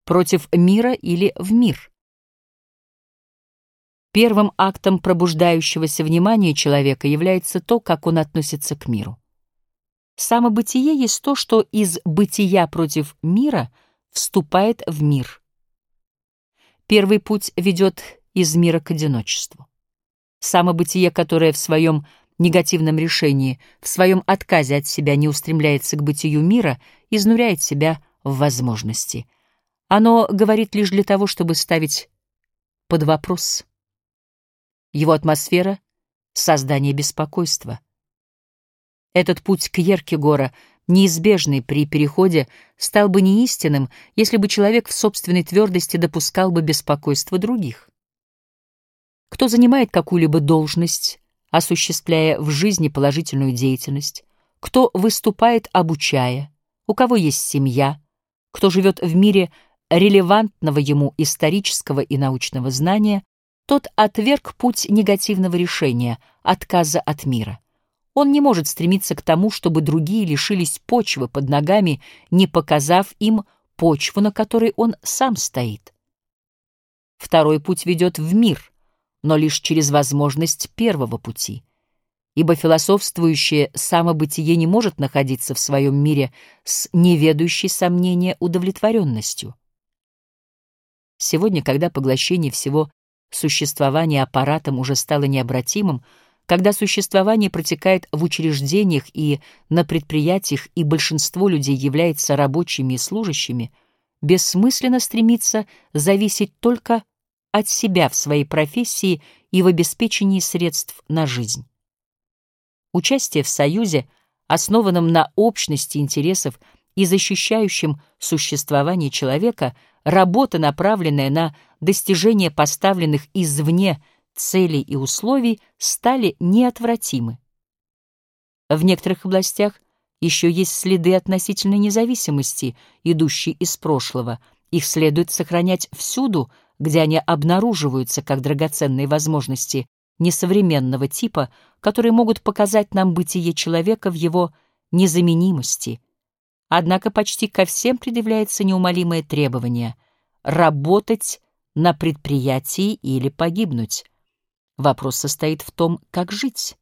против мира или в мир. Первым актом пробуждающегося внимания человека является то, как он относится к миру. Самобытие есть то, что из бытия против мира вступает в мир. Первый путь ведет из мира к одиночеству. Самобытие, которое в своем негативном решении, в своем отказе от себя не устремляется к бытию мира, изнуряет себя в возможности. Оно говорит лишь для того, чтобы ставить под вопрос. Его атмосфера — создание беспокойства. Этот путь к Кьеркегора, неизбежный при переходе, стал бы неистинным, если бы человек в собственной твердости допускал бы беспокойство других. Кто занимает какую-либо должность, осуществляя в жизни положительную деятельность, кто выступает, обучая, у кого есть семья, кто живет в мире релевантного ему исторического и научного знания, тот отверг путь негативного решения, отказа от мира. Он не может стремиться к тому, чтобы другие лишились почвы под ногами, не показав им почву, на которой он сам стоит. Второй путь ведет в мир, но лишь через возможность первого пути, ибо философствующее самобытие не может находиться в своем мире с неведающей сомнения удовлетворенностью. Сегодня, когда поглощение всего существования аппаратом уже стало необратимым, когда существование протекает в учреждениях и на предприятиях, и большинство людей является рабочими и служащими, бессмысленно стремиться зависеть только от себя в своей профессии и в обеспечении средств на жизнь. Участие в союзе, основанном на общности интересов и защищающем существование человека, работа, направленная на достижение поставленных извне целей и условий, стали неотвратимы. В некоторых областях еще есть следы относительной независимости, идущие из прошлого. Их следует сохранять всюду, где они обнаруживаются как драгоценные возможности несовременного типа, которые могут показать нам бытие человека в его незаменимости. Однако почти ко всем предъявляется неумолимое требование — работать на предприятии или погибнуть. Вопрос состоит в том, как жить.